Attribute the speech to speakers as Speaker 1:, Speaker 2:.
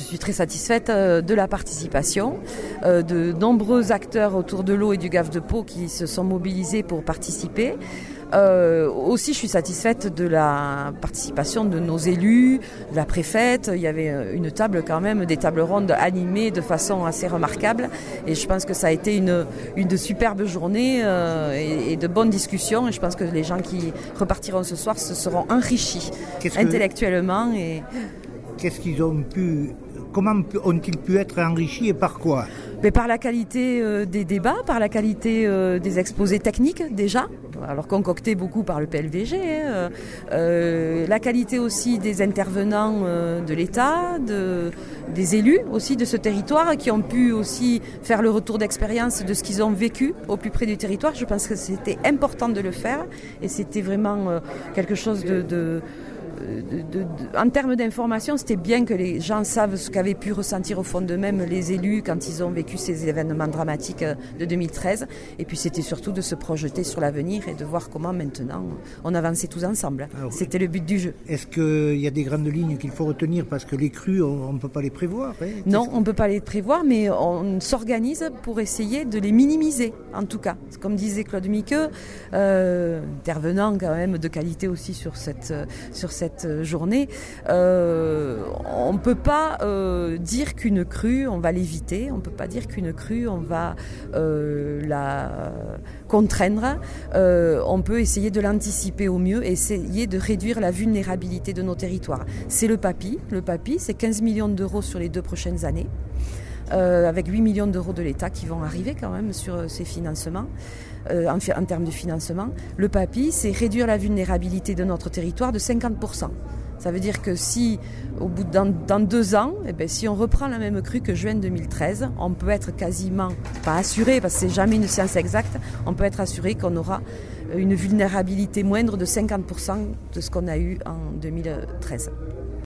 Speaker 1: suis très satisfaite de la participation, de nombreux acteurs autour de l'eau et du Gave de Pau qui se sont mobilisés pour participer. Aussi, je suis satisfaite de la participation de nos élus, de la préfète. Il y avait une table quand même, des tables rondes animées de façon assez remarquable. Et je pense que ça a été une superbe journée et de bonnes discussions. Et je pense que les gens qui repartiront ce soir se seront enrichis intellectuellement.
Speaker 2: Qu'est-ce qu'ils ont pu... Comment ont-ils pu être enrichis et par quoi ?
Speaker 1: Mais par la qualité des débats, par la qualité des exposés techniques déjà, alors concoctés beaucoup par le PLVG, la qualité aussi des intervenants de l'État, des élus aussi de ce territoire qui ont pu aussi faire le retour d'expérience de ce qu'ils ont vécu au plus près du territoire. Je pense que c'était important de le faire et c'était vraiment quelque chose en termes d'information, c'était bien que les gens savent ce qu'avaient pu ressentir au fond d'eux-mêmes les élus quand ils ont vécu ces événements dramatiques de 2013. Et puis c'était surtout de se projeter sur l'avenir et de voir comment maintenant on avançait tous ensemble. Alors, c'était le but du jeu.
Speaker 2: Est-ce qu'il y a des grandes lignes qu'il faut retenir parce que les crues, on ne peut pas les prévoir
Speaker 1: Non, on ne peut pas les prévoir, mais on s'organise pour essayer de les minimiser, en tout cas. Comme disait Claude Miqueux, intervenant quand même de qualité aussi sur cette journée, on ne peut pas dire qu'une crue, on va l'éviter, on ne peut pas dire qu'une crue, on va la contraindre, on peut essayer de l'anticiper au mieux, essayer de réduire la vulnérabilité de nos territoires. C'est le PAPI, c'est 15 millions d'euros sur les 2 prochaines années. Avec 8 millions d'euros de l'État qui vont arriver quand même sur ces financements, en termes de financement. Le PAPI, c'est réduire la vulnérabilité de notre territoire de 50%. Ça veut dire que si, dans 2 ans, si on reprend la même crue que juin 2013, on peut être quasiment, pas assuré, parce que c'est jamais une science exacte, on peut être assuré qu'on aura une vulnérabilité moindre de 50% de ce qu'on a eu en 2013.